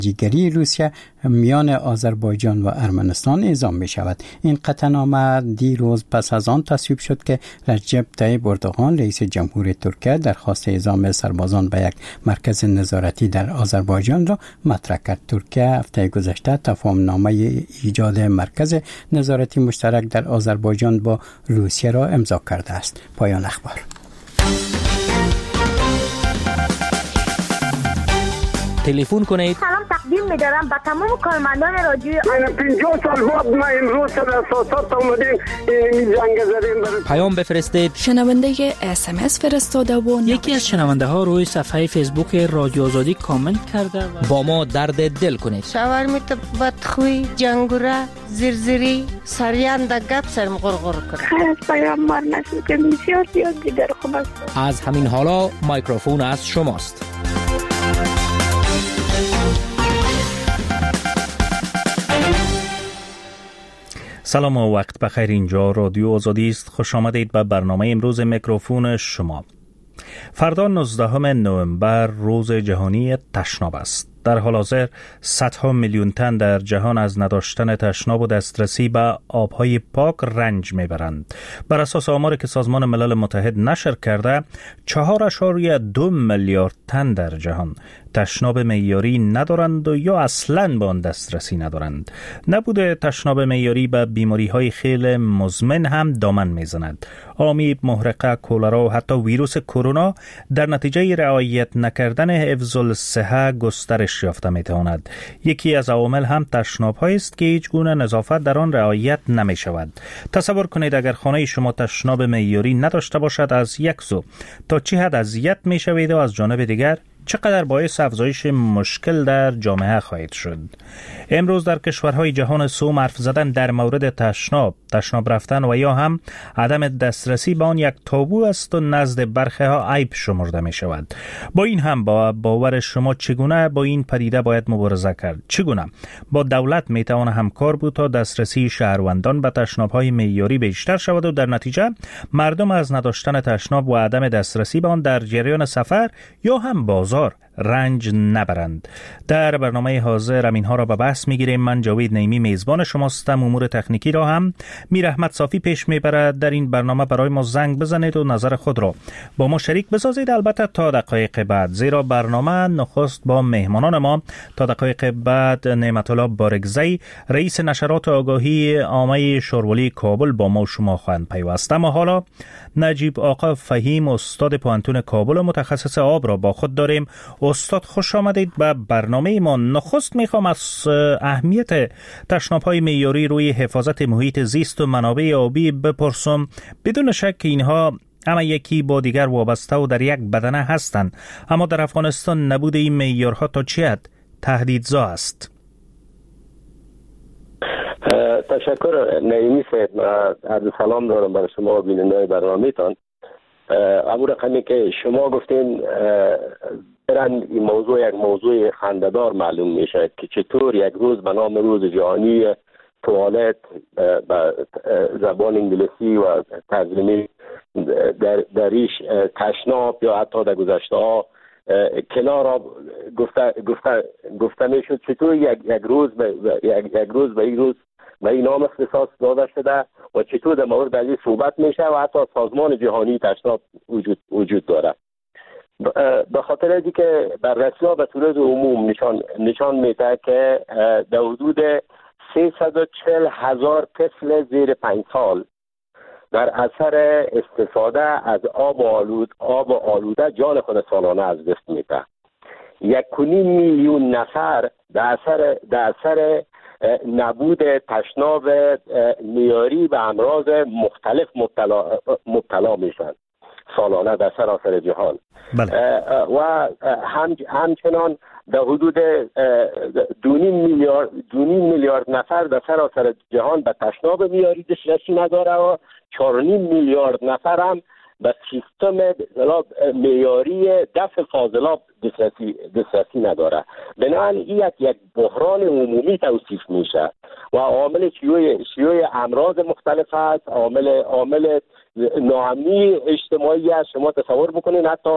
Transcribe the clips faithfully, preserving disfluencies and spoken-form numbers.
جیگری روسیه میان آذربایجان و ارمنستان اعزام می شود. این قطعنامه دیروز پس از آن تصویب شد که رجب طیب اردوغان رئیس جمهور ترکیه درخواست اعزام سربازان به یک مرکز نظارتی در آذربایجان را مطرح کرد. ترکیه هفته گذشته تفاهمنامه ایجاد مرکز نظارتی مشترک در آذربایجان با روسیه را امضا کرده است. پایان اخبار. تلفن کنید. سلام تقدیم می‌دارم به تمام کارمندان رادیوی من پنجاه سال بعد ما امروز در اساسات اومدیم این جنگ زدیم. پیام بفرستید. شنونده اس ام اس فرستاده و یکی از شنونده ها روی صفحه فیسبوک رادیو آزادی کامنت کرده و با ما درد دل کنید. شاورمیت بدخوی جنگوره زرزری سریان د گپ سرم غرغر کنه. خیر پیام مار نشد که بسیار زیاد دیگر خوب است. از همین حالا میکروفون از شماست. سلام و وقت بخیر. اینجا رادیو آزادی است. خوش آمدید به برنامه امروز میکروفون شما. فردا نوزدهم نوامبر روز جهانی تشناب است. در حال حاضر صدها میلیون تن در جهان از نداشتن تشناب و دسترسی به آبهای پاک رنج میبرند. بر اساس آماری که سازمان ملل متحد نشر کرده، چهار اشاریه دو میلیارد تن در جهان تشناب معیاری ندارند و یا اصلاً به آن دسترسی ندارند. نبود تشناب معیاری به بیماری‌های خیلی مزمن هم دامن میزند. آمیب، محرقه، کولرا و حتی ویروس کرونا در نتیجه رعایت نکردن حفظ الصحه گسترش یافته میتواند. یکی از عوامل هم تشناب‌هایی است که هیچ گونه نظافت در آن رعایت نمی‌شود. تصور کنید اگر خانه شما تشناب معیاری نداشته باشد، از یک سو تا چه حد اذیت می‌شوید و از جانب دیگر چقدر باعث افزایش مشکل در جامعه خواهید شد. امروز در کشورهای جهان سوم حرف زدن در مورد تشناب، تشناب رفتن و یا هم عدم دسترسی به آن یک تابو است و نزد برخی ها عیب شمرده می شود. با این هم با باور شما چگونه با این پدیده باید مبارزه کرد؟ چگونه با دولت می توان همکار بود تا دسترسی شهروندان به تشناب های معیاری بیشتر شود و در نتیجه مردم از نداشتن تشناب و عدم دسترسی به آن در جریان سفر یا هم بازار رنج نبرند. در برنامه حاضر اینها را به بحث میگیریم. من جاوید نعیمی میزبان شماستم. امور تکنیکی را هم میر احمد صافی پیش میبرد. در این برنامه برای ما زنگ بزنید و نظر خود را با ما شریک بسازید، البته تا دقایق بعد، زیرا برنامه نخست با مهمانان ما تا دقایق بعد نعمت الله بارگزی رئیس نشرات آگاهی عامه شورولی کابل با ما و شما خواهند پیوست. اما حالا نجیب آقا فهیم استاد پوهنتون کابل متخصص آب را با خود داریم. استاد خوش آمدید به برنامه ما. نخست میخوام از اهمیت تشناب‌های معیاری روی حفاظت محیط زیست و منابع آبی بپرسم. بدون شک اینها اما یکی با دیگر وابسته و در یک بدنه هستند، اما در افغانستان نبود این معیارها تا چه حد تهدیدزا است؟ تشکر نعیمی صاحب. عرض سلام دارم برای شما و بیننده برنامه‌تان. اما رقمی که شما گفتین برن این موضوع یک موضوع خنده‌دار معلوم میشه که چطور یک روز به نام روز جهانی توالت به زبان انگلیسی و ترجمه در دریش تشناب یا حتی در گذشته ها کنار گفته گفته گفته میشد، چطور یک یک روز به یک, یک روز به این روز به این نام اختصاص داده شده و چطور در مورد این صحبت میشه و حتی سازمان جهانی تشناب وجود وجود داره. به خاطر اینکه که بررسی‌ها به صورت عموم نشان نشان میده که در حدود سیصد و چهل هزار طفل زیر پنج سال در اثر استفاده از آب آلود آب آلوده جان خود سالانه از دست میده. یک و نیم میلیون نفر در اثر در اثر نبود تشناب معیاری به امراض مختلف مبتلا مبتلا میشن سالانه در سراسر جهان. بله. و هم همچنان در حدود دو میلیارد دو میلیارد نفر در سراسر جهان به تشناب معیاری دسترسی نداره و چهار و نیم میلیارد نفر هم به سیستم معیاری دفع فاضلاب دسترسی دسترسی نداره. بنابراین این یک یک بحران عمومی توصیف میشه و عامل شیوع شیوع امراض مختلف است، عامل عامل ناامنی اجتماعی است. شما تصور بکنید حتی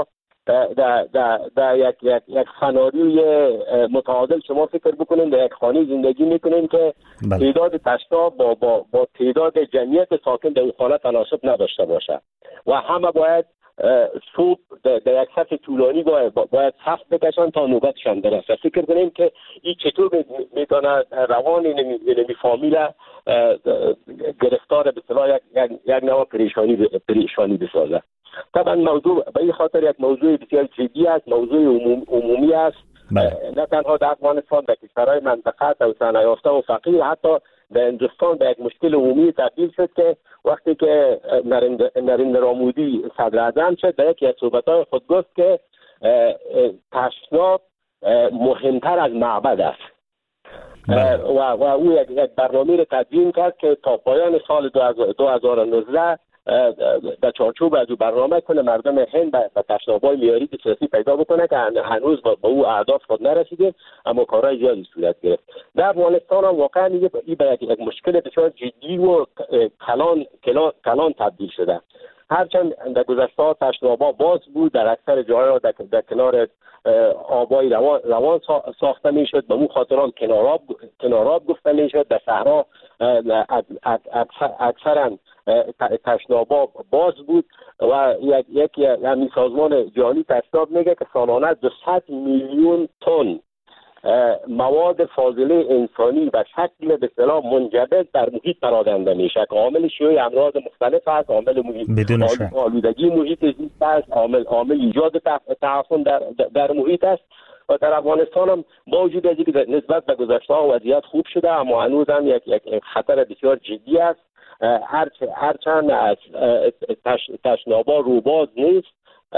در در در یک یک یک سناریوی متعادل شما فکر بکنید در یک خانه زندگی میکنین که بله. تعداد تشناب با با با تعداد جمعیت ساکن در اون خانه تناسب نداشته باشه و همه باید صبح در یک صف طولانی باید باید صف بکشن تا نوبتشان برسه. فکر کنیم که این چطور میتونه روان این فامیل گرفتار به اصطلاح یک یک نوع پریشانی پریشانی بسازه. طبعا موضوع به این خاطر یک موضوع بسیار جدی است، موضوع عموم، عمومی است. نه تنها در افغانستان، در کشورهای منطقه توسعه یافته و فقیر، حتی در هندوستان به یک مشکل عمومی تبدیل شد که وقتی که نریندرا مودی صدر اعظم شد در یکی از صحبت‌های خود گفت که تشناب مهمتر از معبد است. و و او یک, یک برنامه را تدوین کرد که تا پایان سال دو هزار و نوزده در چارچوب از او برنامه کنه مردم هند به تشناب‌های معیاری سیاسی پیدا بکنه که هنوز با او اهداف خود نرسیده، اما کارهای زیادی صورت گرفت. در افغانستان هم واقعا این به یک مشکل بسیار جدی و کلان کلان, کلان تبدیل شده. هرچند در گذشته تشناب‌ها باز بود، در اکثر جاها در, در کنار آبای روان, روان ساخته میشد، به اون خاطران کناراب کناراب گفته میشد. در صحرا اکثرا تشنابا باز بود و یک یکی همین سازمان جهانی تشناب میگه که سالانه دویست میلیون تن مواد فاضله انسانی و شکل به اصطلاح منجمد در محیط پراکنده میشه که عامل شیوع امراض مختلف است، عامل محیط آلودگی محیط زیست است، عامل عامل ایجاد تعفن در در محیط است. و در افغانستان هم با وجود از اینکه نسبت به گذشته وضعیت خوب شده، اما هنوز هم یک یک خطر بسیار جدی است. هرچند از تش، تشنابا روباز نیست،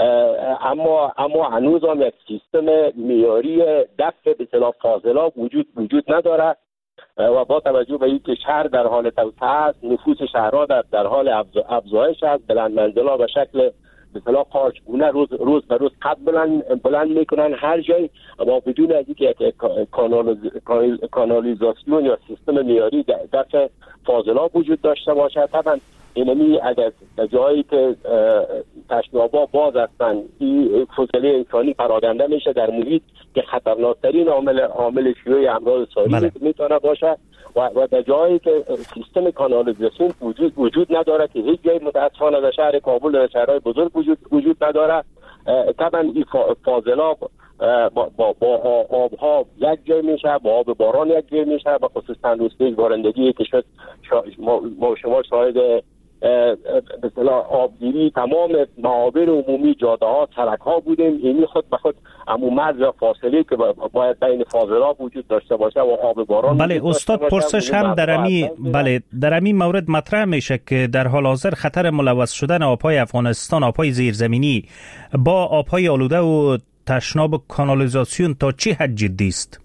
اما اما هنوز هم یک سیستم معیاری دفع به اصطلاح فاضلاب وجود وجود نداره و با توجه به اینکه شهر در حال توسعه است، نفوس شهرها در در حال افزایش است، بلند منزل‌ها به شکل به اصطلاح قارچگونه روز روز به روز قد بلند بلند میکنن هر جای، اما بدون از اینکه یک کانالیزاسیون یا سیستم معیاری دفع فاضلاب وجود داشته باشه. طبعا اینمی اگر جایی که تشنابا باز هستند این فاضله انسانی پراکنده میشه در محیط که خطرناکترین عامل عامل شیوع امراض ساری میتونه باشه و و در جایی که سیستم کانالیزاسیون وجود وجود نداره که هیچ جای متاسفانه در شهر کابل و شهرهای بزرگ وجود وجود نداره. طبعا این فاضلاب با با, با آبها یک جای میشه، با آب باران یک جای میشه، به خصوص چند روز پیش بارندگی که شد ما شما شاهد به اصطلاح آبگیری تمام معابر عمومی، جاده ها، سرک ها بودیم. اینی خود به خود همون مرز یا فاصله که باید بین فاضلاب وجود داشته باشه و آب باران. بله استاد، پرسش هم در امی بله در امی مورد مطرح میشه که در حال حاضر خطر ملوث شدن آبهای افغانستان، آبهای زیرزمینی با آبهای آلوده و تشناب کانالیزاسیون تا چه حد جدی است؟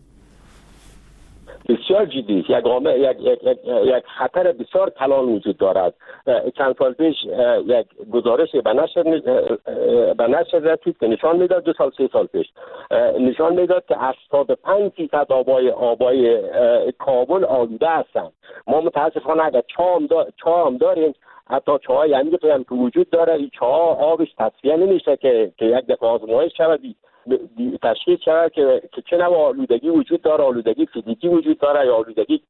بسیار جدی است. یک عامل یک یک یک یک خطر بسیار کلان وجود دارد. چند سال پیش یک گزارش به نشر به نشر رسید که نشان میداد، دو سال سه سال پیش نشان میداد که هشتاد و پنج درصد آبای آبای کابل آلوده هستند. ما متاسفانه اگر چاه چاه هم داریم، حتی چاهای عمیقی هم که وجود داره، این چاه آبش تصفیه نمیشه که که یک دفعه آزمایش شود تشخیص شود که که چه نوع آلودگی وجود داره، آلودگی فیزیکی وجود داره یا آلودگی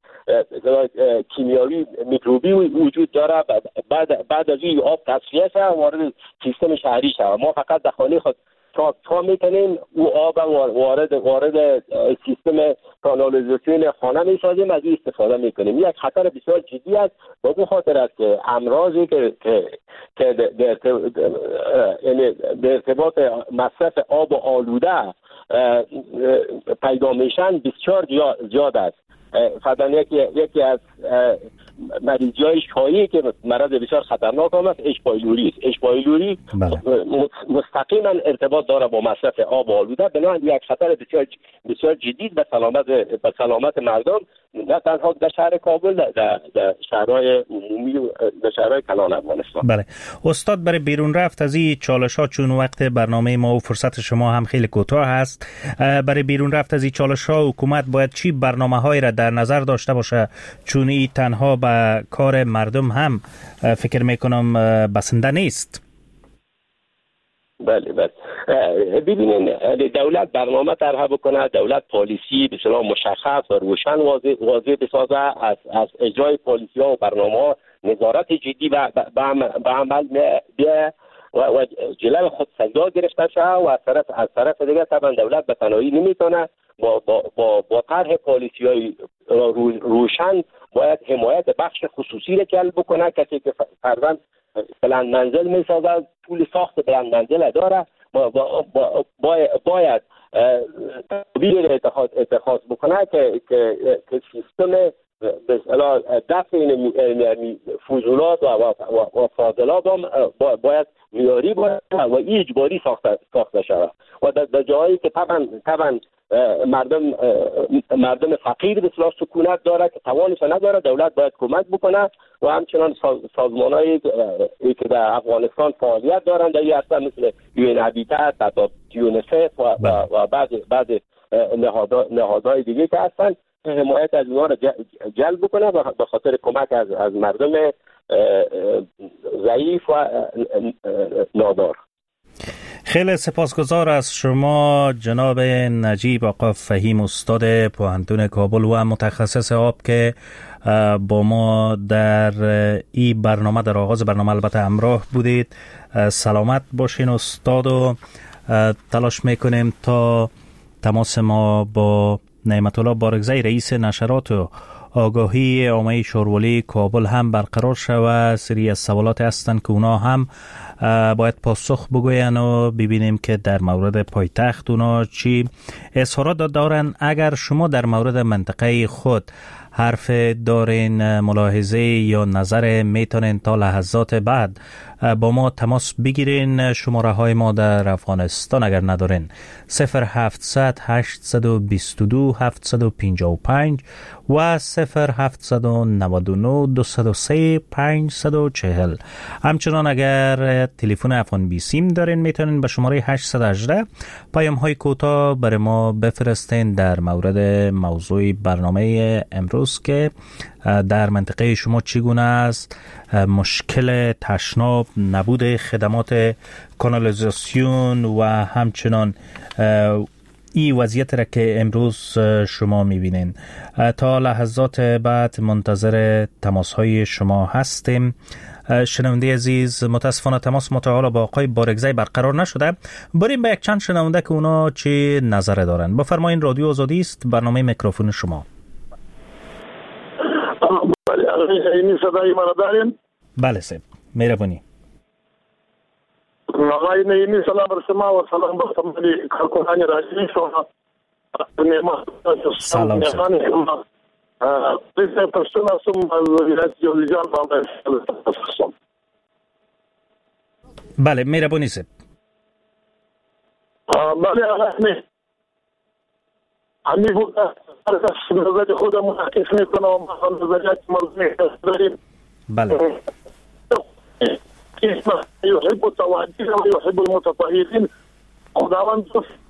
کیمیاوی میکروبی وجود داره. بعد بعد از این آب تصفیه شود وارد سیستم شهری شود. ما فقط در خانه خود تا تا میکنیم او آب وارد وارد سیستم کانالیزاسیون خانه میسازیم، از این استفاده میکنیم. یک خطر بسیار جدی است. به اون خاطر است که امراضی که که که در ارتباط مصرف آب آلوده پیدا میشن بسیار زیاد است. فقط یکی یکی از مریضی‌های شایعی که مرض بسیار خطرناک هم است اچ پایلوری است. اچ پایلوری مستقیما ارتباط داره با مصرف آب آلوده، بنابراین یک خطر بسیار بسیار جدی به سلامت به سلامت مردم، نه تنها در شهر کابل، در, در شهرهای عمومی و در شهرهای کلان افغانستان. بله استاد، برای بیرون رفت از این چالش‌ها، چون وقت برنامه ما و فرصت شما هم خیلی کوتاه است، برای بیرون رفت از این چالش‌ها حکومت باید چی برنامه‌هایی را در نظر داشته باشه؟ چون این تنها به کار مردم هم فکر میکنم بسنده نیست. بله بله ببینین دولت برنامه طرح بکنه، دولت پالیسی به اصطلاح مشخص و روشن واضح واضح بسازه، از از اجرای پالیسی ها و برنامه نظارت جدی و به عمل بیه و, و جلوی خود سزا گرفته شده و از طرف از طرف دیگه طبعا دولت به تنهایی نمیتونه با با با, با طرح پالیسی های روشن باید حمایت بخش خصوصی را جلب بکنه. کسی که فرضاً بلند منزل میسازه پول ساخت بلند منزل داره با با با باید تدبیر اتخاذ اتخاذ بکنه که که که سیستم به اصطلاح دفع این فضولات و و و فاضلات هم باید معیاری باشه و اجباری ساخته ساخته شود و در جایی که طبعا طبعا مردم مردم فقیر به اصطلاح سکونت داره که توانش نداره، دولت باید کمک بکنه و همچنان سازمانایی که در افغانستان فعالیت دارن در این اصلا مثل یو ان هابیتات و یونیسف و و بعض بعض نهادهای دیگه که هستن حمایت از اونها را جلب بکنه به خاطر کمک از از مردم ضعیف و نادار. خیلی سپاسگزار از شما جناب نجیب آقا فهیم، استاد پوهنتون کابل و متخصص آب که با ما در این برنامه در آغاز برنامه البته همراه بودید. سلامت باشین استاد و تلاش میکنیم تا تماس ما با نعمت الله بارگزی رئیس نشرات و آگاهی عامه شورولی کابل هم برقرار شود. سری از سوالات هستند که اونا هم باید پاسخ بگوین و ببینیم که در مورد پایتخت اونا چی اظهارات دارن. اگر شما در مورد منطقه خود حرف دارین، ملاحظه یا نظر، میتونین تا لحظات بعد با ما تماس بگیرین. شماره های ما در افغانستان اگر ندارین صفر هفتصد هشتصد و بیست و دو هفتصد و پنجاه و پنج و صفر هفتصد و نود و نه دویست و سه پانصد و چهل. همچنان اگر تلفن افغان بی سیم دارین میتونین به شماره هشتصد و هجده پیام های کوتاه برای ما بفرستین در مورد موضوع برنامه امروز که در منطقه شما چگونه است، مشکل تشناب، نبود خدمات کانالیزاسیون و همچنان این وضعیت را که امروز شما میبینین. تا لحظات بعد منتظر تماس های شما هستیم. شنونده عزیز، متاسفانه تماس متعال با آقای بارگزی برقرار نشده. بریم به یک چند شنونده که اونا چه نظر دارن. بفرمایین، رادیو آزادی است، برنامه میکروفون شما. بله آقای صدای ما دارین؟ بله سه مهربانی. آقای نعیمی سلام بر شما و سلام بر تمام کارکنان رادیو شما. سلام سه. پرسه پرسون هستم از ولایت جوزجان بامداد. بله مهربانی سه. بله آقای همی بود نظر خودم محقق میکنم و نظریات مرزی داریم. بله يحب التوادين ويحب المتطهرين. خداوند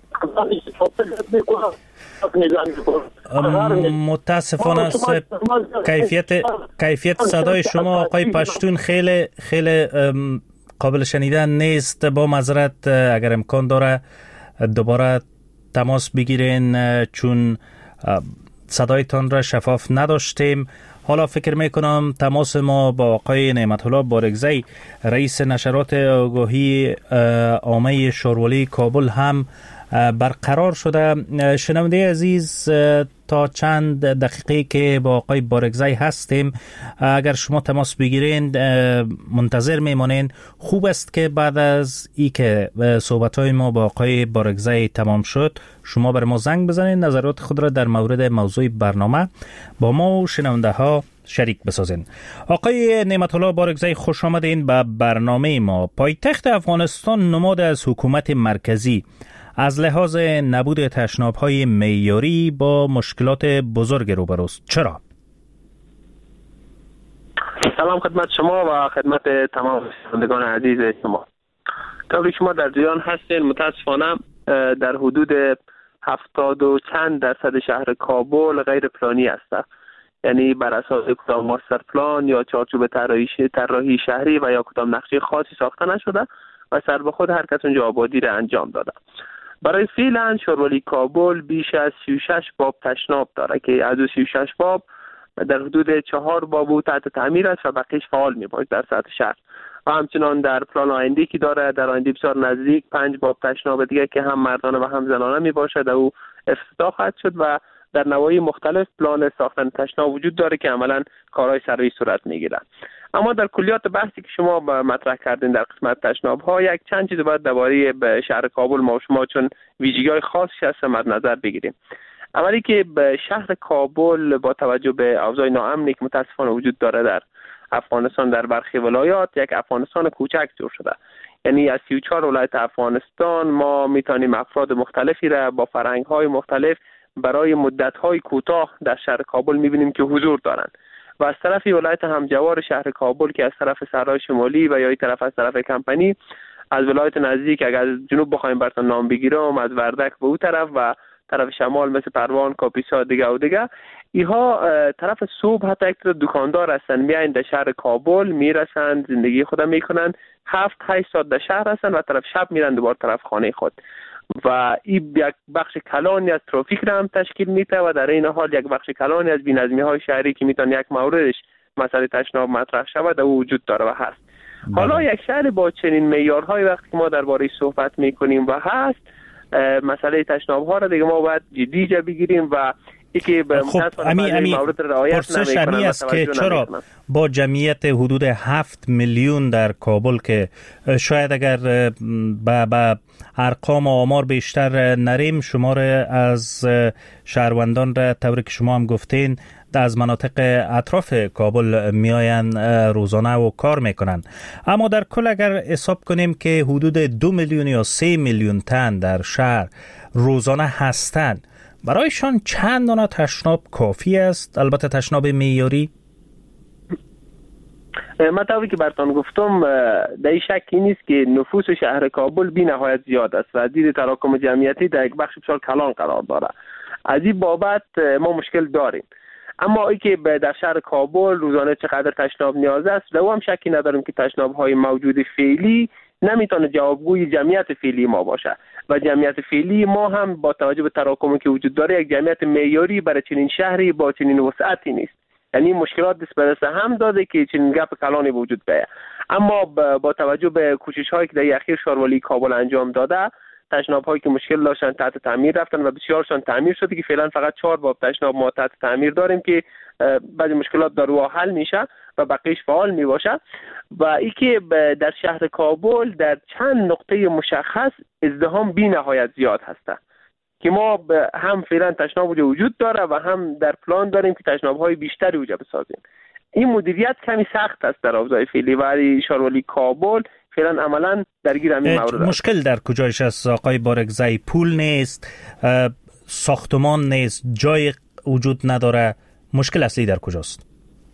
متاسفانه کیفیت کیفیت صدای شما آقای پشتون خیلی خیلی قابل شنیدن نیست. با معذرت اگر امکان داره دوباره تماس بگیرین چون صدایتان را شفاف نداشتیم. حالا فکر میکنم تماس ما با آقای نعمت الله بارگزی رئیس نشرات آگاهی عامه شورولی کابل هم برقرار شده. شنونده عزیز، تا چند دقیقه که با آقای بارگزی هستیم، اگر شما تماس بگیرین منتظر میمانین. خوب است که بعد از ای که صحبت‌های ما با آقای بارگزی تمام شد شما بر ما زنگ بزنین، نظرات خود را در مورد موضوع برنامه با ما و شنونده ها شریک بسازین. آقای نعمت الله بارگزی، خوش آمدین به برنامه ما. پایتخت افغانستان نماد از حکومت مرکزی از لحاظ نبود تشناب‌های معیاری با مشکلات بزرگ روبروست. چرا؟ سلام خدمت شما و خدمت تمام شنوندگان عزیز شما. طوری شما در جریان هستین، متاسفانه در حدود هفتاد و چند درصد شهر کابل غیر پلانی است. یعنی بر اساس کدام ماستر پلان یا چارچوب طراحی طراحی شهری و یا کدام نقشه خاصی ساخته نشده و سر به خود هر کس اونجا آبادی را انجام داده. برای فعلا شاروالی کابل بیش از سی و شش باب تشناب داره که از سی و شش باب در حدود چهار باب تحت تعمیر است و بقیش فعال می باشه در سطح شهر. و همچنان در پلان آینده که داره در آینده بسیار نزدیک پنج باب تشناب دیگه که هم مردانه و هم زنانه می باشد او افتتاح خواهد شد و در نواحی مختلف پلان ساختن تشناب وجود داره که عملاً کارهای سروی صورت میگیره. اما در کلیات بحثی که شما مطرح کردین در قسمت تشناب ها یک چند چیز باید درباره شهر کابل ما و شما چون ویژگی‌های خاصی هست مد نظر بگیریم. اولی که به شهر کابل با توجه به اوضاع ناامنی که متاسفانه وجود داره در افغانستان در برخی ولایات یک افغانستان کوچک جور شده. یعنی از سی و چهار ولایت افغانستان ما میتونیم افراد مختلفی را با فرهنگ‌های مختلف برای مدت‌های کوتاه در شهر کابل می‌بینیم که حضور دارند. و از طرف ولایت همجوار شهر کابل که از طرف صحرای شمالی و یا این طرف از طرف کمپنی، از ولایت نزدیک اگر از جنوب بخوایم براتون نام بگیرم، از وردک به اون طرف و طرف شمال مثل پروان، کاپیسا دیگه و دیگه، اینها طرف صبح حتی یک دکاندار هستن میایند در شهر کابل میرسند زندگی خود میکنن، هفت هشت ساعت در شهر هستن و طرف شب میرن دوباره طرف خانه خود و این یک بخش کلانی از ترافیک را هم تشکیل میده و در این حال یک بخش کلانی از بی‌نظمی های شهری که میتونه یک موردش مسئله تشناب مطرح شود و وجود داره و هست. بله. حالا یک شهر با چنین معیارهای وقتی که ما درباره صحبت میکنیم و هست مسئله تشناب ها را دیگه ما باید جدی جا بگیریم و یکی به خب امی امی پرسش امی است که چرا با جمعیت حدود هفت میلیون در کابل که شاید اگر با, با ارقام و آمار بیشتر نریم شمار از شهروندان را طوری که شما هم گفتین از مناطق اطراف کابل میآیند روزانه و کار میکنن، اما در کل اگر حساب کنیم که حدود دو میلیون یا سه میلیون تن در شهر روزانه هستند، برایشان چند دانه تشناب کافی است؟ البته تشناب معیاری؟ مطابقی که براتون گفتم در شکی نیست که نفوس شهر کابل بی نهایت زیاد است و از دید تراکم جمعیتی در یک بخش بسیار کلان قرار داره. از این بابت ما مشکل داریم. اما ای که در شهر کابل روزانه چقدر تشناب نیاز است، در هم شکی نداریم که تشناب های موجود فعلی نمیتونه جوابگوی جمعیت فعلی ما باشه و جمعیت فعلی ما هم با توجه به تراکمی که وجود داره یک جمعیت معیاری برای چنین شهری با چنین وسعتی نیست. یعنی مشکلات دست به دست هم داده که چنین گپ کلانی وجود بیاید. اما با توجه به کوشش هایی که در اخیر شاروالی کابل انجام داده، تشناب هایی که مشکل داشتن تحت تعمیر رفتن و بسیارشان تعمیر شده که فعلا فقط چهار باب تشناب ما تحت تعمیر داریم که بعضی مشکلات در راه حل میشه و بقیش فعال می باشه. و ای که در شهر کابل در چند نقطه مشخص ازدحام بی نهایت زیاد هسته که ما هم فعلا تشناب وجود داره و هم در پلان داریم که تشناب های بیشتری وجود بسازیم. این مدیریت کمی سخت است در اوضاع فعلی و شاروالی کابل فعلا عملا درگیر همین مورد است. مشکل در کجایش است آقای بارگزایی؟ پول نیست، ساختمان نیست، جای وجود نداره، مشکل اصلی در کجاست؟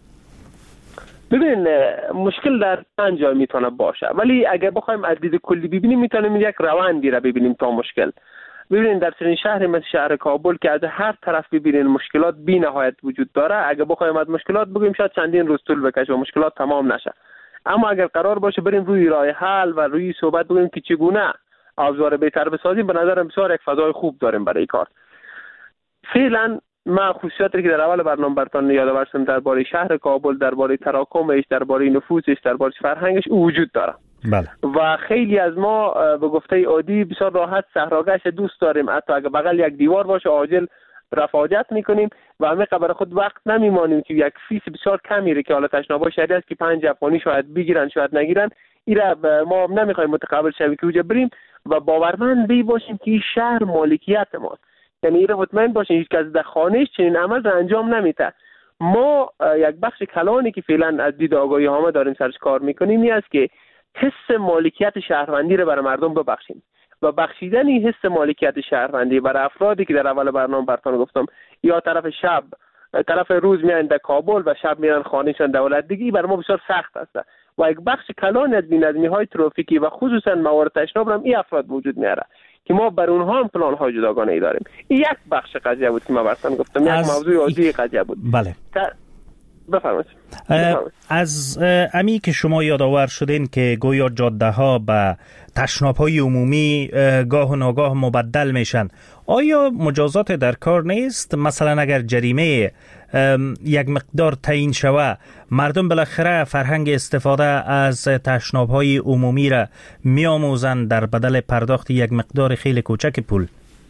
ببین مشکل در چند جای میتونه باشه، ولی اگر بخوایم از دید کلی ببینیم میتونیم یک روندی را ببینیم تا مشکل. ببینید در چنین شهری مثل شهر کابل که از هر طرف ببینید مشکلات بی نهایت وجود داره، اگر بخوایم از مشکلات بگیم شاید چندین روز طول بکشه و مشکلات تمام نشه. اما اگر قرار باشه بریم روی راه حل و روی صحبت بگیم که چگونه ابزار بهتر بسازیم، به نظرم بسیار یک فضای خوب داریم برای کار. فعلا ما خصوصیاتی که در اول برنامه براتون یادآور کردم درباره شهر کابل، درباره تراکمش، درباره نفوسش، درباره فرهنگش وجود داره. بله. و خیلی از ما به گفته عادی بسیار راحت صحراگشت دوست داریم، حتی اگه بغل یک دیوار باشه عاجل رفاجت میکنیم و همه قبر خود وقت نمیمانیم که یک فیس بسیار کمی که حالا تشناب‌ها شهری است که پنج افغانی شاید بگیرن شاید نگیرن، اینا ما نمیخوایم متقابل شویم که اونجا بریم و باورمند بی باشیم که این شهر مالکیت ماست. یعنی اینا مطمئن باشین هیچ کس در خانه‌اش چنین عمل را انجام نمیده. ما یک بخش کلانی که فعلا از دید آگاهی ها داریم سرش کار میکنیم این است که حس مالکیت شهروندی را برای مردم ببخشیم و بخشیدن این حس مالکیت شهروندی برای افرادی که در اول برنامه براتون گفتم یا طرف شب طرف روز میان در کابل و شب میرن خانهشان دولت دیگه، برای ما بسیار سخت است و یک بخش کلان از بی‌نظمی های ترافیکی و خصوصا موارد تشناب هم این افراد وجود میاره که ما بر اونها هم پلان های جداگانه ای داریم. این یک بخش قضیه بود که ما براتون گفتم، یک موضوع عادی قضیه بود. بله. تا... بفرمایید. از امی که شما یادآور شدین که گویا جاده ها به تشناب های عمومی گاه و ناگاه مبدل میشن، آیا مجازات در کار نیست؟ مثلا اگر جریمه یک مقدار تعیین شوه، مردم بالاخره فرهنگ استفاده از تشناب های عمومی را میآموزند در بدل پرداخت یک مقدار خیلی کوچک پول.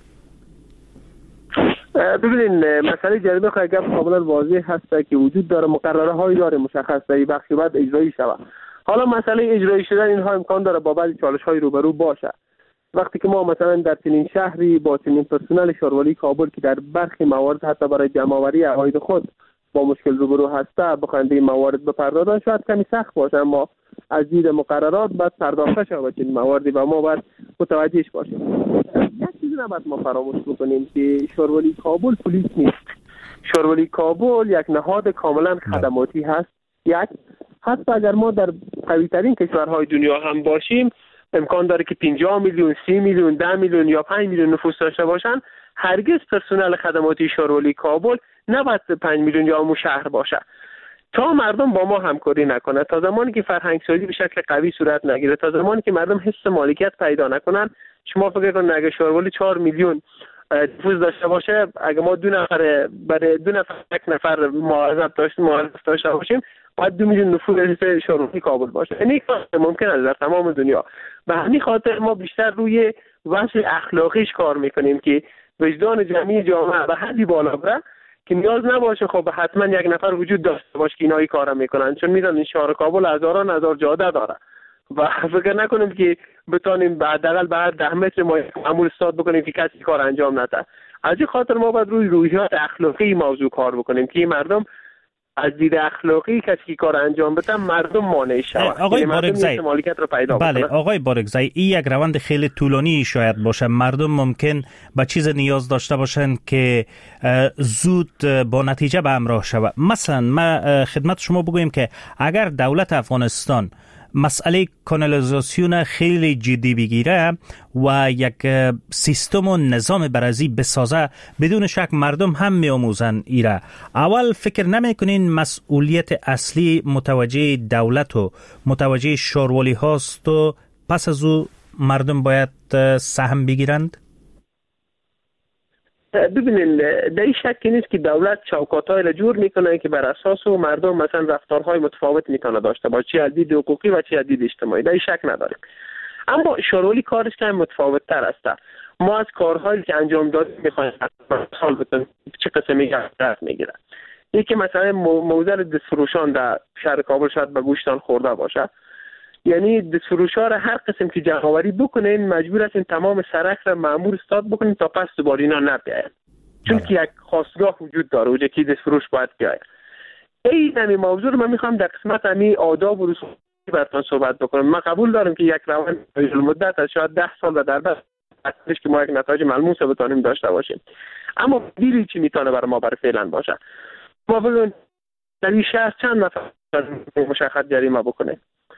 ببینید مسئله جریمه خیلی کاملا واضح هست که وجود داره، مقرره هایی داره مشخص در این بخشی بعد اجرایی شود. حالا مسئله اجرایی شدن اینها امکان داره با بعضی چالش های روبرو باشه. وقتی که ما مثلا در چنین شهری با چنین پرسنل شاروالی کابل که در برخی موارد حتی برای جمع‌آوری عواید خود با مشکل روبرو هسته بخواهند این موارد بپردازن شاید کمی سخت باشه، اما از دید مقررات باید پرداخته شود چنین مواردی و ما باید متوجهش باشیم. یک چیزی نباید ما فراموش بکنیم که شاروالی کابل پلیس نیست. شاروالی کابل یک نهاد کاملا خدماتی هست. یک حتی اگر ما در قوی ترین کشورهای دنیا هم باشیم امکان داره که پنجاه میلیون، سی میلیون، ده میلیون یا پنج میلیون نفوس داشته باشن، هرگز پرسنل خدماتی شاروالی کابل نباید پنج میلیون یا مو شهر باشه. تا مردم با ما همکاری نکنه، تا زمانی که فرهنگ سازی به شکل قوی صورت نگیره، تا زمانی که مردم حس مالکیت پیدا نکنن، شما فکر کنید اگه شاروالی چهار میلیون نفوس داشته باشه، اگه ما دو نفر برای دو نفر یک نفر معاوضت داشت معاوضت داشته باشیم، باید دو میلیون نفوس شاروالی کابل باشه. این ممکن است در تمام دنیا. به همین خاطر ما بیشتر روی وضع اخلاقیش کار میکنیم که وجدان جمعی جامعه به حدی بالا بره که نیاز نباشه خب حتما یک نفر وجود داشته باشه که اینایی کارا میکنن، چون میدونن شهر کابل هزاران هزار جاده داره و فکر نکنیم که بتونیم حداقل بعد ده متر ما معمول استاد بکنیم که کسی کار انجام نده. از این خاطر ما باید روی رویات اخلاقی موضوع کار بکنیم که مردم از دید اخلاقی کسی که کار انجام بده مردم مانع شود. آقای بارگزایی مالکیت رو پیدا بله بکنه. آقای بارگزایی این یک روند خیلی طولانی شاید باشه. مردم ممکن به چیز نیاز داشته باشن که زود با نتیجه به همراه شود. مثلا ما خدمت شما بگویم که اگر دولت افغانستان مسئله کانالیزاسیون خیلی جدی بگیره و یک سیستم و نظام برازی بسازه، بدون شک مردم هم می آموزن ایره. اول فکر نمی کنین مسئولیت اصلی متوجه دولت و متوجه شاروالی هاست و پس از او مردم باید سهم بگیرند؟ ببینین در این شکی نیست که دولت چوکات‌های را جور میکنه که بر اساس و مردم مثلا رفتارهای متفاوت میتونه داشته باشه، چه از دید حقوقی و چه از دید اجتماعی، در این شک نداریم. اما شاروالی کارش که متفاوت تر است. ما از کارهایی که انجام دادیم میخوایم مثال بزنیم چه قسمی دست میگیره. یکی مثلا موزل دستفروشان در شهر کابل شاید به گوشتان خورده باشه، یعنی دستفروشا را هر قسم که جمع‌آوری بکنین مجبور هستین تمام سرک را مأمور استاد بکنین تا پس دوباره اینا نبیاین، چون که یک خواستگاه وجود داره اونجا که دستفروش باید بیاید. این همین موضوع رو من میخوام در قسمت همین آداب و رسوم براتون صحبت بکنم. من قبول دارم که یک روند مدت از شاید ده سال و در بعد اصلش که ما یک نتایج ملموس بتونیم داشته باشیم، اما دیری چی میتونه برای ما برای فعلا باشه. ما ببین در این شهر چند نفر مشخص جریمه بکنه.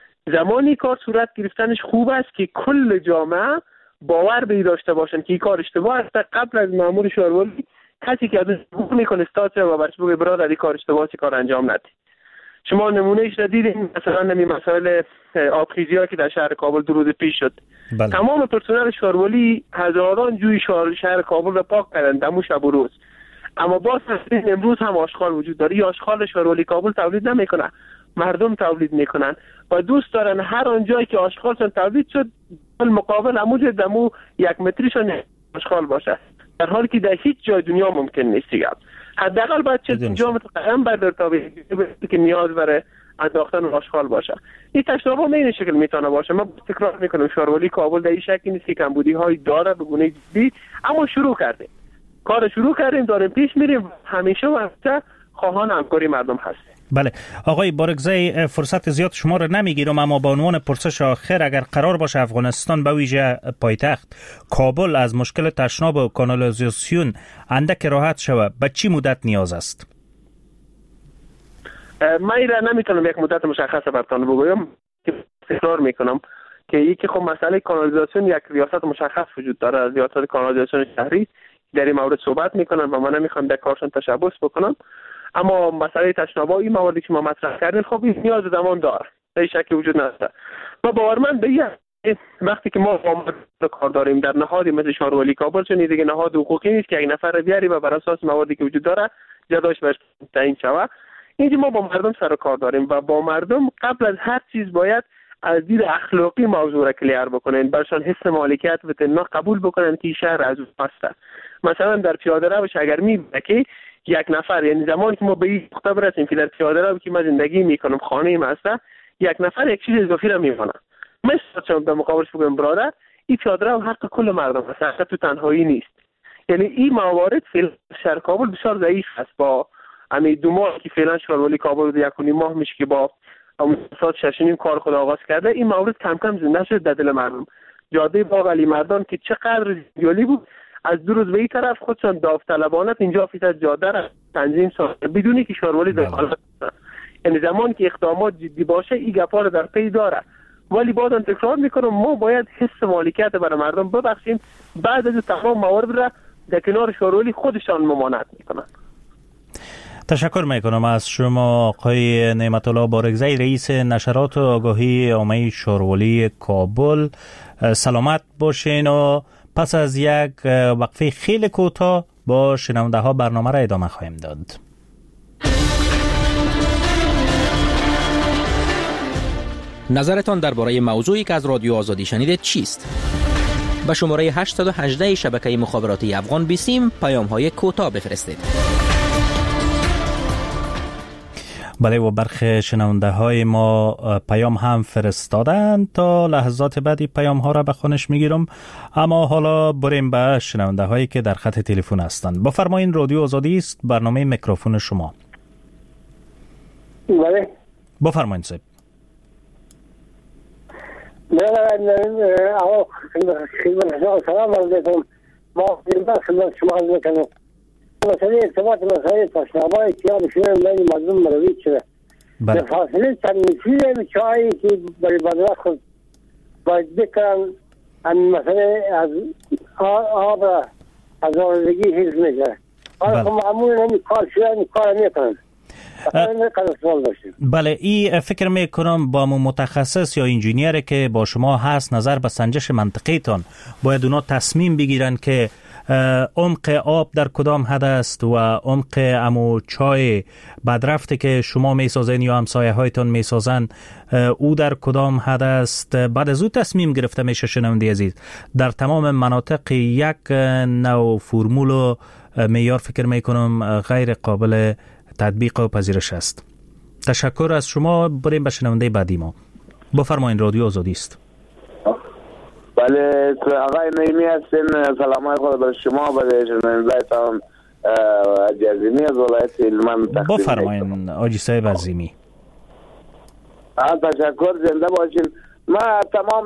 زمانی کار صورت گرفتنش خوب است که کل جامعه باور به داشته باشن که این کار اشتباه است. قبل از مأمور شاروالی کسی که از حقوق میکنه استاد و برش بگه برادر این کار اشتباهی کار انجام ندید. شما نمونهش را دیدین مثلا نمی مسائل آبخیزی‌ها که در شهر کابل دو روز پیش شد. بله. تمام پرسنل شاروالی هزاران جوی شهر, شهر کابل را پاک کردن دمو شب و روز، اما باز امروز هم آشغال وجود داره. یا آشغال شاروالی کابل تولید نمیکنه، مردم تولید میکنن و دوست دارن هر آنجایی که آشغالشون تولید شد مقابل عمود دمو یک متریشون آشغال باشه، در حالی که در هیچ جای دنیا ممکن نیست دیگه. حداقل باید چه پنجاه متر قدم بردار تا که نیاز برای انداختن آشغال باشه. این تشنابا به این شکل میتونه باشه. ما تکرار میکنم شاروالی کابل در این شکلی نیست که کمبودی های داره به گونه جدی، اما شروع کردیم کار شروع کردیم داریم پیش میریم، همیشه و همیشه خواهان همکاری مردم هستیم. بله آقای بارگزایی فرصت زیاد شما را نمیگیرم، اما با عنوان پرسش آخر اگر قرار باشه افغانستان به ویژه پایتخت کابل از مشکل تشناب و کانالیزاسیون اندک راحت شود، به چی مدت نیاز است؟ من ایره نمیتونم یک مدت مشخص براتون بگویم که تکرار میکنم که یکی خب مسئله کانالیزاسیون یک ریاست مشخص وجود داره از ریاست کانالیزاسیون شهری، در این مورد صحبت میکنن و من نمیخوام در کارشون تشبث بکنم. اما مسئله تشنابا این مواردی که ما مطرح کردیم خب این نیاز زمان داره، هیچ شکی وجود نداره. و باورمند به وقتی که ما با کار داریم در نهادی مثل شارولی کابل، چون دیگه نهاد حقوقی نیست که یک نفر بیاری و بر اساس مواردی که وجود داره جداش بر تعیین شود. اینجا ما با مردم سر کار داریم و با مردم قبل از هر چیز باید از دید اخلاقی موضوع را کلیر بکنن، برشان حس مالکیت و تنها قبول بکنن که شهر از اون هست. مثلا در پیاده روش اگر میبینه که یک نفر، یعنی زمانی که ما به این نقطه برسیم که در پیاده رو که من زندگی میکنم خانه ما هست، یک نفر یک چیز اضافی را میمونه، مثلا چون به مقابلش بگم برادر این پیاده رو حق کل مردم هست، حق تو تنهایی نیست. یعنی این موارد فعلا شهر کابل بسیار ضعیف است. با همین دو ماه که فعلا شارولی کابل یک و نیم ماه میشه که با ساعت شش نیم کار خود آغاز کرده، این مورد کم کم زنده شد در دل مردم. جاده باغ علی مردان که چقدر زیالی بود، از دو روز به این طرف خودشان داوطلبانه اینجا فیصد جاده را تنظیم ساخته بدونی که شارولی دخالت کنه. یعنی زمانی که اقدامات جدی باشه این گپا رو در پی داره، ولی بازم تکرار میکنم ما باید حس مالکیت برای مردم ببخشیم، بعد از تمام موارد را در کنار شارولی خودشان ممانعت میکنن. تشکر میکنم از شما آقای نعمت الله بارگزی، رئیس نشرات و آگاهی عامه شارولی کابل. سلامت باشین و پس از یک وقفه خیلی کوتاه با شنونده ها برنامه را ادامه خواهیم داد. نظرتان درباره موضوعی که از رادیو آزادی شنیدید چیست؟ به شماره هشت یک هشت شبکه مخابراتی افغان بیسیم پیام های کوتاه بفرستید. بله و برخی شنونده های ما پیام هم فرستادن، تا لحظات بعدی پیام ها را به خونش میگیرم. اما حالا بریم به شنونده هایی که در خط تلفن هستند. بفرمایید، رادیو آزادی است، برنامه میکروفون شما. بله بفرمایید صاحب. سلام علیکم. ما خدمت شما عرض میکنم. مسئله ارتباط مسئله تشناب‌های اتیاب شده بین مردم مروید شده. به فاصله چند متری چایی که برای بدرخ خود باید بکنن، همین مسئله از آب را از آلودگی حفظ میکنه. حالا خب معمول نمی کار شده نمی کار میکنن. بله، این فکر میکنم با متخصص یا انجینیر که با شما هست نظر به سنجش منطقی تان باید اونا تصمیم بگیرن که عمق آب در کدام حد است و عمق امو چای بدرفته که شما میسازین یا همسایه هایتان میسازن او در کدام حد است. بعد از او تصمیم گرفته میشه. شنونده عزیز، در تمام مناطق یک نوع فرمول و معیار فکر میکنم غیر قابل تطبیق و پذیرش است. تشکر از شما. بریم به شنونده بعدی ما. بفرمایید، رادیو آزادی است. بله، آقای نعیمی هستین. سلام خود بر شما، برای شنونده‌تان حاجی عظیمی از ولایت هلمند تقدیم. بفرمایید حاجی صاحب عظیمی. تشکر، زنده باشین. ما تمام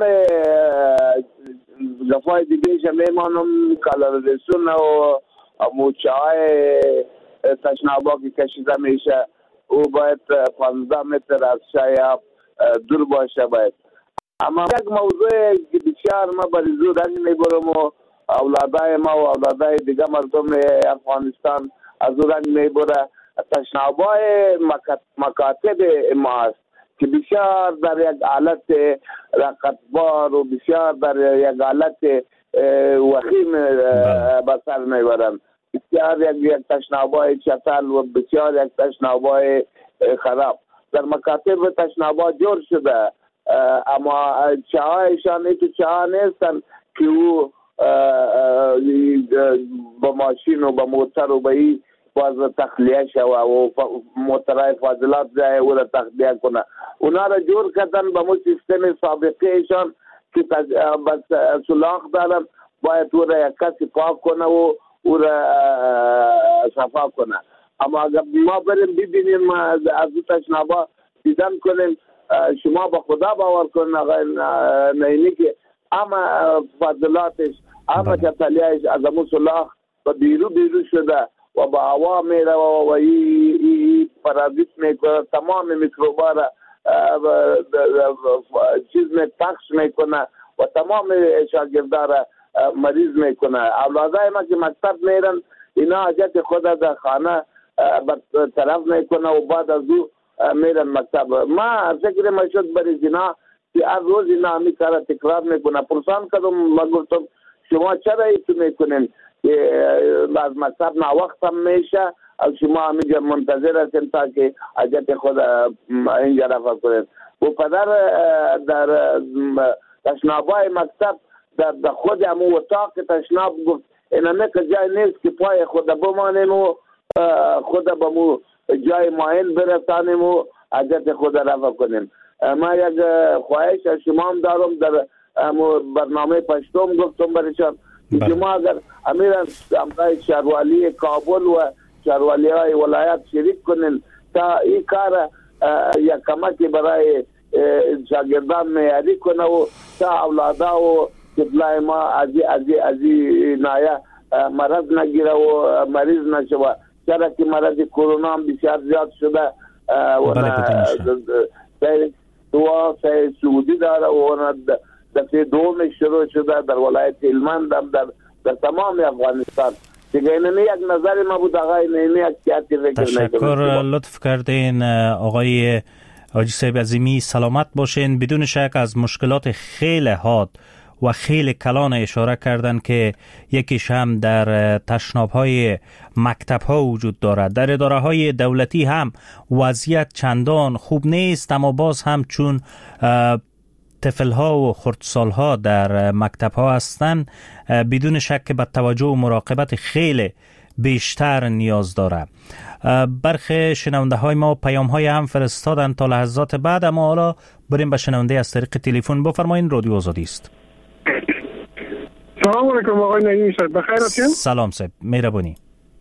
دفعه دیگه میمانم کالریزاسیون و موچه‌های تشنابا که کشیده میشه او باید پانزده متر از شایاب دور باشه. باید اما یک موضوع که بسیار ما بریزو رنگ میبرم و اولادای ما و اولادای دیگه مردم افغانستان از او رنگ میبره، تشنابای مکاتب ما است که بسیار در یک حالت رقتبار و بسیار در یک حالت وخیم بسر میبرن. بسیار یک یک تشنابای چتل و بسیار یک تشنابای خراب در مکاتب تشنابا جور شده، اما چاهایشان ای که چاه نیستن که او با ماشین و با موتر و با ای باز تخلیه شوه و موترهای فاضلات جای او را تخلیه کنه. اونا را جور کردن با مو سیستم سابقه ایشان که بس سلاخ دارن، باید او را یک کسی پاک کنه و او را صفا کنه. اما اگر ما بریم ببینیم از او تشنابا دیدن کنیم، شما با خدا باور کنید آقای نعیمی که اما فاضلاتش اما چطلیهش از امو سلاخ و بیرو بیرو شده و با هوا میره و ای پرازیت میکنه، تمام میکروبا را چیز می پخش میکنه و تمام شاگردا را مریض میکنه. اولادای ما که مکتب میرن اینا حاجت خود در خانه به طرف میکنه و بعد از او میرن مکتب. ما فکر ما شد برای زنا که هر روز اینا همی کار تکرار میکنه. پرسان کردم، ما گفتم شما چرا ایتو میکنین که از مکتب نا وقت هم میشه و شما همینجا منتظر هستین تا که حاجت خود اینجا رفع کنین. و پدر در تشنابای مکتب در خود همون اتاق تشناب گفت اینمه که جای نیست که پای خود بمانیم و خود به مو جای معین برسانیم و حاجت خود رفع کنیم. ما یک خواهش از شما هم دارم، در برنامه پشتم گفتم برایشان که شما اگر امیران امرای شهروالی کابل و شهروالی های ولایت شریک کنین تا این کار یک کمکی برای شاگردان معیاری کنه و تا اولادا و طفلای ما ازی ازی ازی نایا مرض نگیره و مریض نشوه، چرا که مرض کرونا هم بسیار زیاد شده و سیر دوا سیر سعودی داره و دفعه دوم شروع شده در ولایت هلمند هم در, در تمام افغانستان. دیگه اینه یک نظر ما بود آقای اینه یک سیاتی فکر نکنه. تشکر، لطف کردین آقای حاجی صاحب عظیمی، سلامت باشین. بدون شک از مشکلات خیلی حاد و خیلی کلان اشاره کردن که یکیش هم در تشناب‌های مکتب‌ها وجود دارد. در اداره‌های دولتی هم وضعیت چندان خوب نیست، اما باز هم چون طفل‌ها و خردسال‌ها در مکتب‌ها هستند بدون شک به توجه و مراقبت خیلی بیشتر نیاز داره. برخی شنونده های ما پیام های هم فرستادن تا لحظات بعد، اما حالا بریم به شنونده از طریق تلفن. بفرمایید، رادیو آزادی است. سلام علیکم آقای نعیمی صاحب، بخیر هستین؟ سلام صاحب، مهربانی.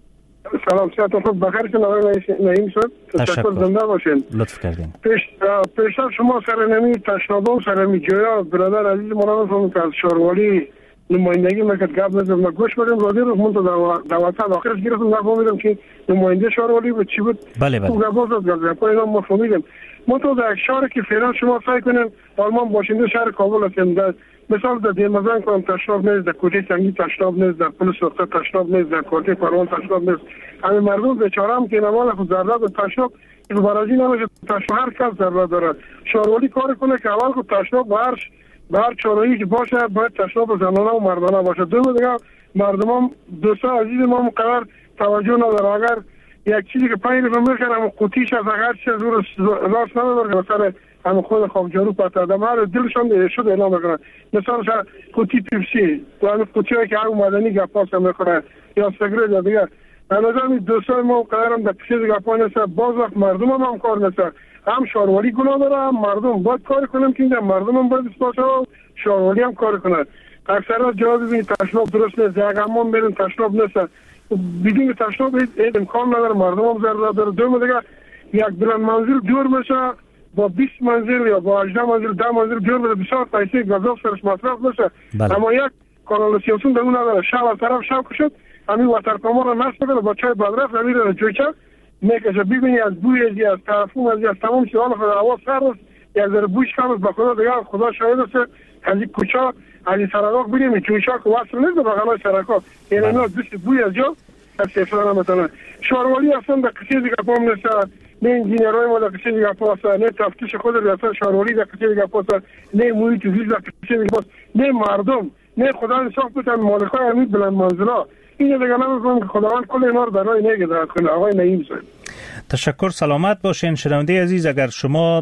سلام صحت خوب، بخیر هستین آقای نعیمی صاحب؟ تشکر، زنده باشین. لطف کردین. پیش پیشتر شما سرنمی تشنابا و سرنمی جویا برادر عزیز مولانا فرمود از شاروالی نمایندگی میکرد، گپ نزد. ما گوش بدیم رادیو رو، من تو دعوت آخرش گرفتم نفهمیدم که نماینده شاروالی بود چی بود. بله بله. تو گپ زد، گپ اینا ما فهمیدیم. ما تو در شهر که فعلا شما سعی کنین آلمان باشنده شهر کابل هستیم، مثال در دیمزان کنم تشناب نیست، در کوچه سنگی تشناب نیست، در پل سرخه تشناب نیست، در کوچه پروان تشناب نیست. همه مردم بیچاره هم که نمال خود ضرورت به تشناب که برازی نمیشه، تشناب هر کس ضرورت داره. شاروالی کار کنه که اول خود تشناب به هر به هر چاره‌ای که باشه باید تشناب زنانه و مردانه باشه. دوم دیگه مردم دوستا عزیز ما مقرر توجه نداره، اگر یک چیزی که پایین رو میخرم قوطیش از اگر چیز رو راست نداره مثلا هم خود خواب جارو پتا دمار دلشون شده اعلام میکنن، مثلا قوطی پیپسی تو همین قوطی که هر مدنی گپاس میخوره یا سیگارت یا دیگه. مثلا دوستای ما قرارم در پیش گپا نیست، باز وقت مردم هم, هم کار نیست، هم شاروالی گناه داره هم مردم باید کار کنم که اینجا مردم هم باید اسپاس و شاروالی هم کار کنند. اکثر از جواب ببینید تشناب درست نیست، یک همون برین تشناب نیست، بدون تشناب این امکان نداره، مردم هم ضرورت داره. دوم دیگه یک بلند منزل دور میشه با بیست منزل یا با هجده منزل ده منزل دور بده، بسیار پیسه گازاف سرش مصرف میشه. اما یک کانالیزاسیون در اون نداره. شب از طرف شب کشد همین واترکاما رو نصب کنه با چای بدرفت همین رو جویچه میکشه، ببینی از بوی ازی از طرفون ازی از تمام چیزها خود هوا سر است، یک ذره بویش کم است. با خدا دیگه خدا شاهد است از این کوچه از این سرکا ببینیم جویچه که وصل نیست به بغلای سرکا، یعنی اینا دوست بوی از جا از سفران مثلا شاروالی اصلا در کسی دیگه پام نیست، نه انجینیرهای ما در کسی دیگه پاست، نه تفتیش خود ریاست شاروالی در کسی دیگه پاست، نه محیط زیست در کسی دیگه پاست، نه مردم، نه خدا انصاف بتن مالکای همین بلند منزلا. این دیگه نمی‌فهمم که خداوند کل اینا رو برای نگهدارت کنه. آقای نعیم صاحب تشکر، سلامت باشین. شنونده عزیز، اگر شما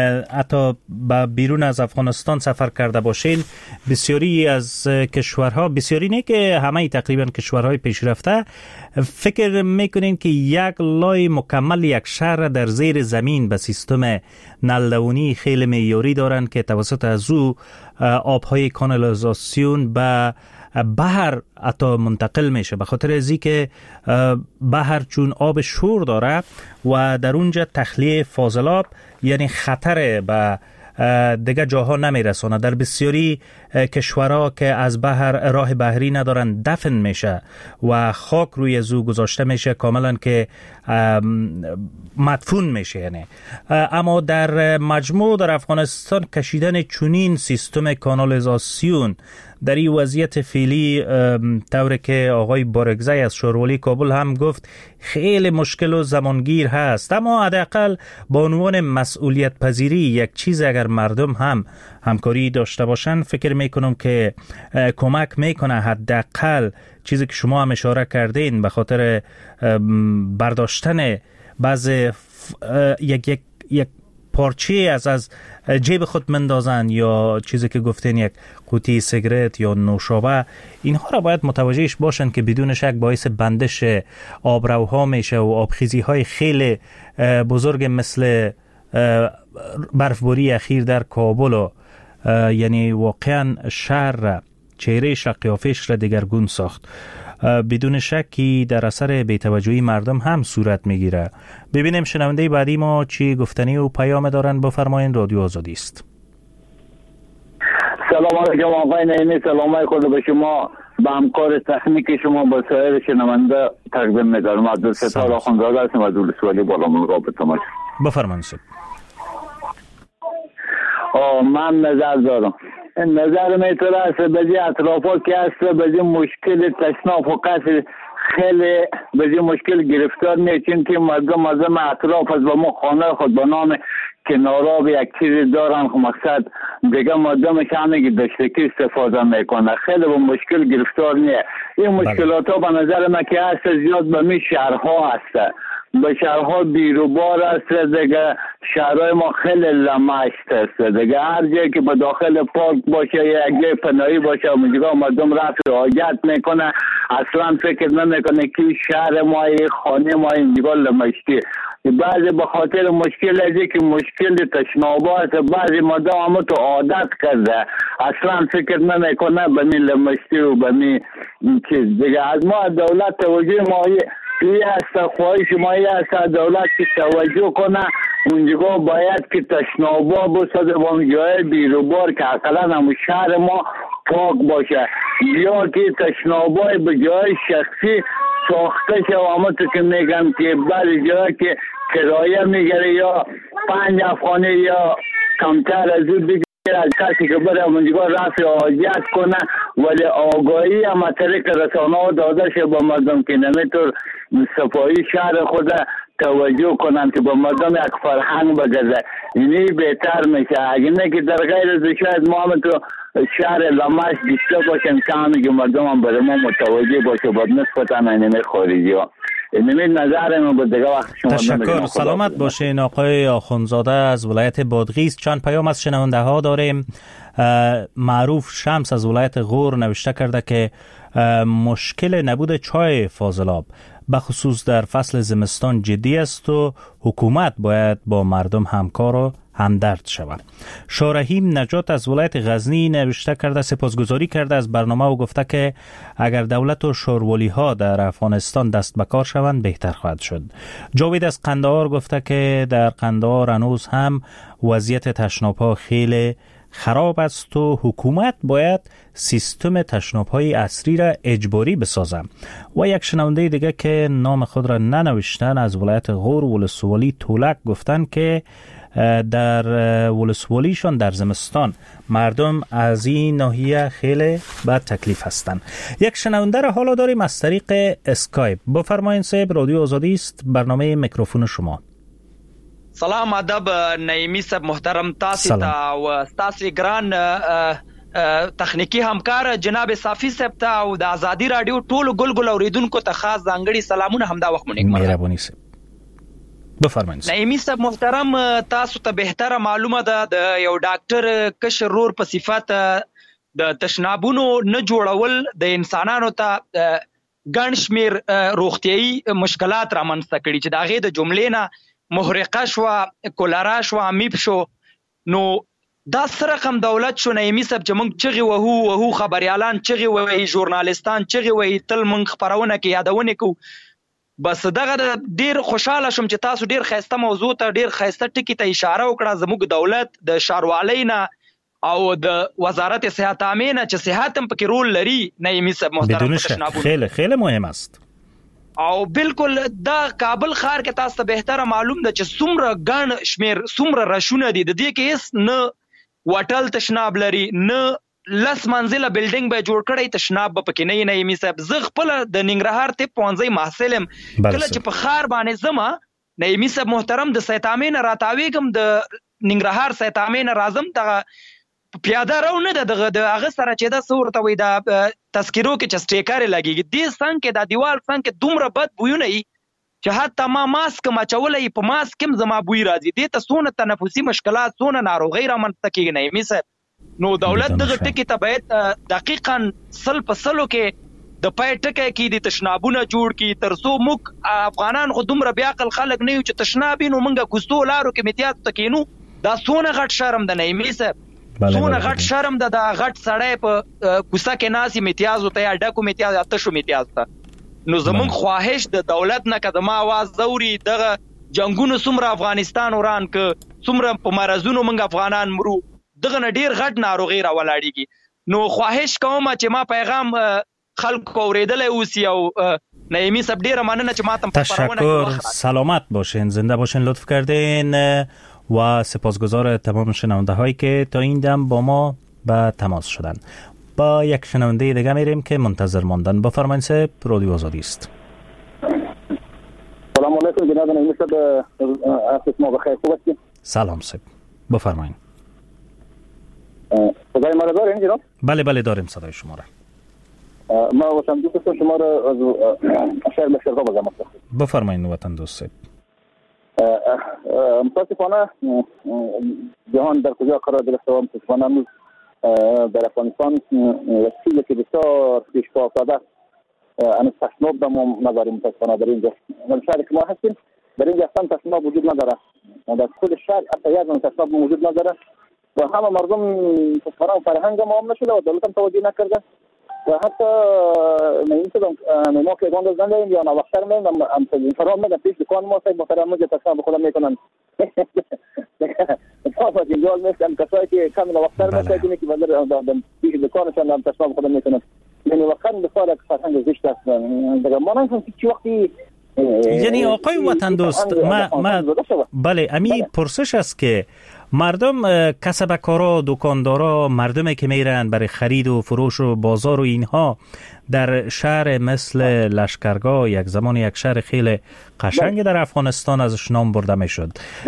حتی به بیرون از افغانستان سفر کرده باشین، بسیاری از کشورها، بسیاری نه که همه تقریبا کشورهای پیشرفته، فکر میکنین که یک لای مکمل یک شهر در زیر زمین به سیستم نلدونی خیلی معیاری دارن که توسط از او آبهای کانالیزاسیون به بحر حتی منتقل میشه، به خاطر ازی که بحر چون آب شور داره و در اونجا تخلیه فاضلاب یعنی خطر به دیگه جاها نمیرسونه. در بسیاری کشورها که از بحر راه بحری ندارن دفن میشه و خاک روی زو گذاشته میشه کاملا که مدفون میشه یعنی. اما در مجموع در افغانستان کشیدن چنین سیستم کانالیزاسیون در این وضعیت فعلی طوری که آقای بارگزی از شورولی کابل هم گفت خیلی مشکل و زمانگیر هست، اما حداقل با عنوان مسئولیت پذیری یک چیز اگر مردم هم همکاری داشته باشن فکر میکنم که کمک میکنه. حداقل چیزی که شما هم اشاره کردین به خاطر برداشتن بعض یک یک یک پارچه از از جیب خود مندازن یا چیزی که گفتین یک قوطی سیگرت یا نوشابه، اینها را باید متوجهش باشن که بدون شک باعث بندش آبروها میشه و آبخیزی های خیلی بزرگ مثل برفباری اخیر در کابل و یعنی واقعا شهر چهره قیافش را دگرگون ساخت. بدون شکی در اثر بی‌توجهی مردم هم صورت میگیره. ببینیم شنونده بعدی ما چی گفتنی و پیام دارن. بفرمایید، رادیو آزادی است. سلام علیکم آقای نعیمی، سلام خود به شما، به همکار تکنیک شما، با سایر شنونده تقدیم می‌دارم. عبدالستار آخوندزاده هستم از ولسوالی بالامون رابطه ما. بفرمایید. من نظر دارم، نظر میتونه است بجی اطرافا که است بجی مشکل تشناف و قصر خیلی بجی مشکل گرفتار میشین که مردم از اطراف از با ما خانه خود به نام کنارا به یک چیزی دارن که مقصد دیگه مردمش همه که دشتکی استفاده میکنه، خیلی با مشکل گرفتار نیه. این مشکلات ها به نظر من که هست زیاد به می شهرها هست، به شهرها بیروبار است دیگه. شهرهای ما خیلی لمشت است دیگه، هر جایی که به داخل پارک باشه یا یک جای پناهی باشه اونجا مردم رفت حاجت میکنه، اصلا فکر نمیکنه که شهر ما خانه ما اینجا لمشتی. بعضی به خاطر مشکل ازی که مشکل تشنابا است، بعضی مردم هم تو عادت کرده اصلا فکر نمیکنه به می لمشتی و به می چیز دیگه. از ما دولت توجه ما این است، خواهش ما این است دولت که توجه کنه اونجا باید که تشنابا بسازه و اون جای بیروبار که اقلا همون شهر ما پاک باشه، یا که تشنابای به جای شخصی ساخته شد. همونطور که میگم که بعضی جایی که کرایه میگره یا پنج افغانی یا کمتر از اون دیگه از کسی که بره اونجا رفع حاجت کنه، ولی آگاهی هم طریق رسانه ها داده شه با مردم که نمیتور صفایی شهر خود توجه کنن که با مردم یک فرهنگ بگذاره، اینی بهتر میشه. اگه نه که در غیر از شاید ما هم تو شهر لمش بیشتر باشن که همه که مردم هم برای ما متوجه باشه با نسبتا اینمی خارجی ها. اینمی نظر من بود دیگه. وقت شما تشکر. سلامت باشین آقای آخوندزاده از ولایت بادغیس. چند پیام از شنونده ها داریم. معروف شمس از ولایت غور نوشته کرده که مشکل نبود چای فاضلاب بخصوص در فصل زمستان جدی است و حکومت باید با مردم همکار و همدرد شود. شارحیم نجات از ولایت غزنی نوشته کرده سپاسگزاری کرده از برنامه و گفته که اگر دولت و شورولی ها در افغانستان دست به کار شوند بهتر خواهد شد. جاوید از قندهار گفته که در قندهار هنوز هم وضعیت تشناب ها خیلی خراب است و حکومت باید سیستم تشناب‌های اصلی را اجباری بسازه. و یک شنونده دیگه که نام خود را ننوشتن از ولایت غور ولسوالی تولک گفتن که در ولسوالیشان در زمستان مردم از این ناحیه خیلی بد تکلیف هستند. یک شنونده را حالا داریم از طریق اسکایپ. بفرمایید صاحب، رادیو آزادی است، برنامه میکروفون شما. سلام ادب نعیمی صاحب محترم، تاسو ته او تاسو ګران تخنیکی همکار جناب صافی صاحب ته او د ازادي رادیو ټولو ګلګل اوریدونکو ته خاص ځانګړي سلامونه همدا وخت مونږ مهرباني صاحب. بفرمایئ. نعیمی صاحب محترم، تاسو ته بهتره معلومه ده د یو ډاکټر کشر رور په صفت د تشنابونو نه جوړول د انسانانو ته ګڼ شمیر روغتیايي مشکلات رامنځته کړي چې د هغې د جملې نه محرقه شو، کولرا شو، امیب شو. نو دا سره رقم دولت شو نعیمی صاحب چې موږ چغې وهو وهو خبریالان چغې وهي، ژورنالستان چغې وهي، تل موږ خپرونه کې یادونه کوو. بس دغه ډیر خوشاله شم چې تاسو ډیر ښایسته موضوع ته ډیر ښایسته ټکي ته اشاره وکړه. زموږ دولت د ښاروالۍ نه او د وزارت صحت عامه نه چې صحت هم پکې رول لري نعیمی صاحب محترم، بدون شک خیلی خیلی مهم است. او بالکل دا کابل ښار کې تاسو ته بهتره معلوم ده چې څومره ګڼ شمیر څومره رشونه دي، د دې کې هیڅ نه وټل تشناب لري، نه لس منزله بلډینګ به جوړ کړی تشناب به پکې نه نه می صاحب. زه خپل د ننګرهار ته پونځي محصلم کله چې په خار باندې زما نه می صاحب محترم د سید امین راتاویګم د ننګرهار سید امین راځم دغه پیاده رو نه دغه د هغه سره چې دا صورت وي د تذکرو کې چې سټیکر لګیږي دې څنګه کې د دیوال څنګه دومره بد بوونه ای چې حتی ما ماسک ما چولې په ماسک هم زما بوی راځي. دې ته څونه تنفسي مشکلات څونه ناروغي رامنځته کیږي نه می صاحب. نو دولت دغه ټکی ته باید دقیقاً سل په سلو کې د پای ټکی کې د تشنابونه جوړ کی ترڅو موږ افغانان خو دومره بیا عقل خلک نه یو چې تشناب نو موږ کوستو لارو کې امتیاز تکینو. دا څونه غټ شرم ده نه می صاحب. څونه غټ شرم ده دا غټ سړی په کوڅه کې ناسي امتیاز وته یا ډکو امتیاز اته شو امتیاز ته. نو زمون خواهش د دولت نه کده ما आवाज زوري دغه جنگونو څومره افغانستان وران ک څومره په مرزونو موږ افغانان مرو دغه ډیر غټ ناروغي را ولاړیږي. نو خواهش کوم چې ما پیغام خلق اوریدل اوسی او نعیمی سب ډیر مننه چې ما تم تشکر. سلامت باشین، زنده باشین، لطف کردین و سپاسگزار تمام شنونده هایی که تا این دم با ما به تماس شدن. با یک شنونده دیگه میریم که منتظر ماندن. بفرمایید صاحب، رادیو آزادی است. سلام علیکم جناب نعیمی صاحب، عصر ما بخیر، خوب هستید؟ سلام صاحب، بفرمایید. صدای ما را دارین جناب؟ بله بله داریم صدای شما را. ما وطن دوست شما را از شهر بشرقا بازم است. بفرمایید وطن دوست صاحب. متاسفانه جهان در کجا قرار گرفته و متاسفانه در افغانستان یک چیزی که بسیار پیش پا افتاده ان تشناب دم نداریم متاسفانه در اینجا. در شهری که ما هستیم در اینجا اصلا تشناب وجود نداره. در کل شهر حتی یک دونه تشناب وجود نداره و همه مردم متاسفانه فرهنگ ما هم نشده و دولت هم توجه نکرده و حتی نمی‌دونم ما که گاند زنده یا نوختر می‌ایم هم فرام میگن پیش دکان ما صاحب محترم مجه تشناب خودم میکنن. طبعا جوال مثل کسایی که کم نوختر میکنن که بدر پیش دکانشون هم تشناب خودم میکنن. یعنی واقعا بسیار فرهنگ زشت است. دیگه ما نمی‌فهمیم چی وقتی یعنی آقای وطن دوست ما, ما بله امی پرسش است که مردم کسبکارا دکاندارا مردمی که میرن برای خرید و فروش و بازار و اینها در شهر مثل لشکرگاه یک زمان یک شهر خیلی قشنگ در افغانستان ازش نام برده میشد،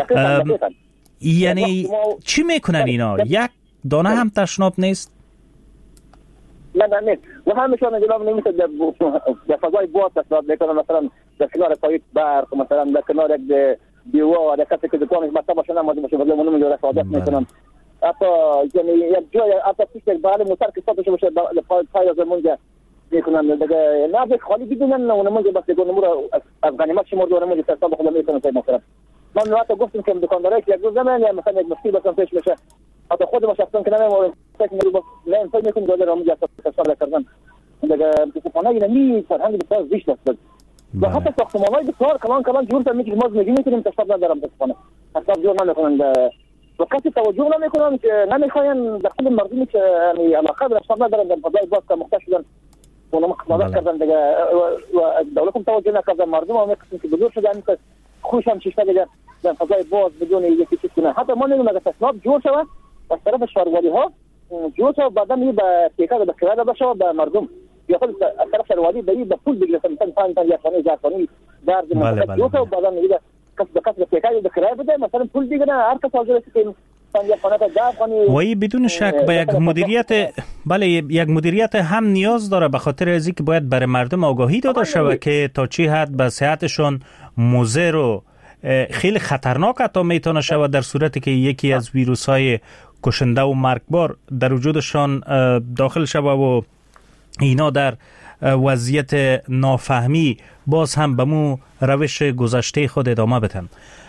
یعنی چی میکنن اینا؟ یک دانه هم تشناب نیست؟ نه نه نیست و همشون جناب نمیشه در فضای باز تشناب میکنن، مثلا در کنار پایپ برق، مثلا در کنار یک دیوار، یک کسی که دکانش مطلب باشه نمازی باشه ولی اونم اینجا رفاقت میکنن. حتی یعنی یک جای حتی پیش یک بغل موتر که صاحبش باشه پای پای از اونجا میکنن دیگه نه به خالی بدونن اونم اونجا بس دیگه نمور از غنیمت شمرد و اونم حساب خود میکنن پای مثلا. من حتی گفتم که دکاندارایی که یک روز زمان یا مثلا یک مشکل بسن پیش میشه حتی خود ما شخصا که نمیمون فکر میکنم نه انسان میکنه دلار اونجا حساب کردن دیگه متاسفانه اینا می فرهنگ بسیار زشت است. و حتی ساختمان‌های بسیار کلان کلان جور کردن که ما نمی‌تونیم تشناب ندارم متاسفانه. حساب جور نمی‌کنن و کسی توجه نمی‌کنن که نمی‌خواین در خود مردمی که یعنی علاقه به تشناب ندارن در فضای باز که مختص شدن اونم خدمت کردن دیگه و دولت هم توجه نکردن مردم هم می‌خواستن که بزرگ شدن که خوش هم شیشه دیگه در فضای باز بدون یکی چیز کنه. حتی ما نمی‌دونم اگه تشناب جور شود از طرف شهروندی‌ها جور شود بعدا می به تیکا به کرایه بشه به مردم یا خود از طرف شهروندی بری به پول بگیره مثلا پنج تا یا خانه جاتونی درد مثلا جور شود بعدا میگه کس به کس به تیکا به کرایه بده مثلا پول بگیره هر کس حاضر است که وای بدون شک به یک مدیریت بله یک مدیریت هم نیاز داره به خاطر از اینکه باید برای مردم آگاهی داده شود که تا چی حد به صحتشون مضر و خیلی خطرناک حتی میتونه شود در صورتی که یکی از ویروس های کشنده و مرگبار در وجودشان داخل شود و اینا در وضعیت نافهمی باز هم به مو روش گذشته خود ادامه بدن.